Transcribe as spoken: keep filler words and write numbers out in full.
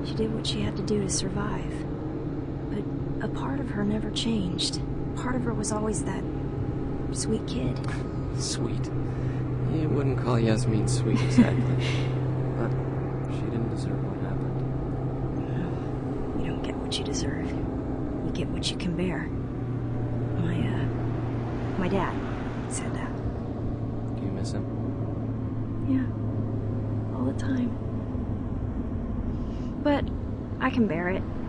She did what she had to do to survive. But a part of her never changed. Part of her was always that sweet kid. Sweet. You wouldn't call Yasmin sweet, exactly. But she didn't deserve what happened. You don't get what you deserve. You get what you can bear. My, uh... My dad said that. Do you miss him? Yeah. All the time. But I can bear it.